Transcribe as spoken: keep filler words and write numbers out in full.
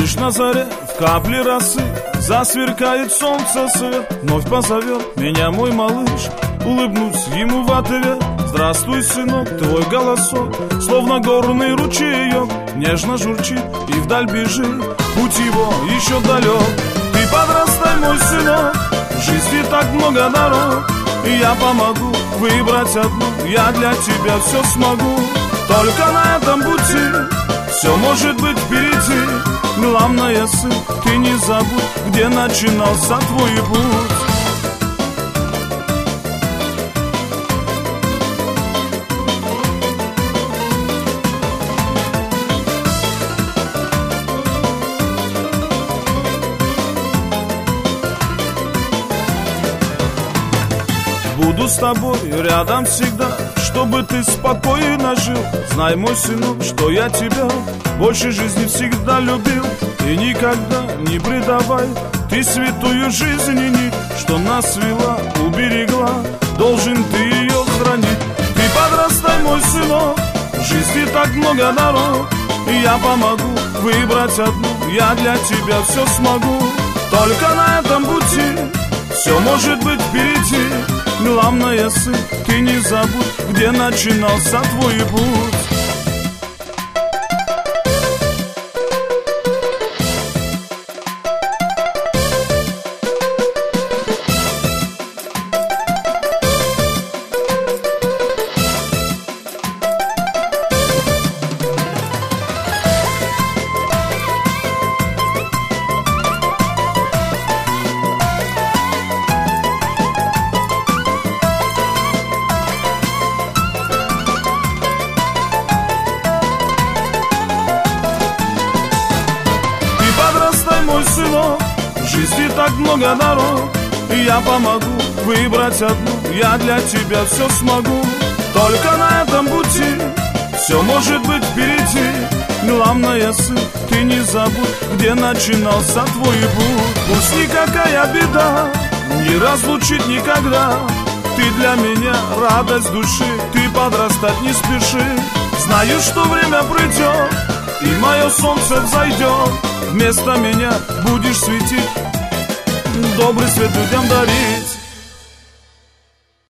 Лишь на заре в капле росы засверкает солнце свет. Вновь позовет меня мой малыш, улыбнусь ему в ответ. Здравствуй, сынок, твой голосок, словно горный ручеек, нежно журчит и вдаль бежит, путь его еще далек. Ты подрастай, мой сынок, в жизни так много дорог, и я помогу выбрать одну, я для тебя все смогу. Только на этом пути все может быть впереди. Главное, сын, ты не забудь, где начинался твой путь. Буду с тобой рядом всегда, чтобы ты спокойно жил. Знай, мой сынок, что я тебя больше жизни всегда любил. И никогда не предавай, ты святую жизнь и нить, что нас свела, уберегла, должен ты ее хранить. Ты подрастай, мой сынок, в жизни так много дорог, и я помогу выбрать одну, я для тебя все смогу. Только на этом пути все может быть впереди. Главное, сын, ты не забудь, где начинался твой путь. Мой сынок, в жизни так много дорог, и я помогу выбрать одну, я для тебя все смогу. Только на этом пути все может быть впереди. Главное, сын, ты не забудь, где начинался твой путь. Пусть никакая беда не разлучит никогда, ты для меня радость души, ты подрастать не спеши. Знаю, что время придет, и мое солнце взойдет, вместо меня будешь светить, добрый свет людям дарить.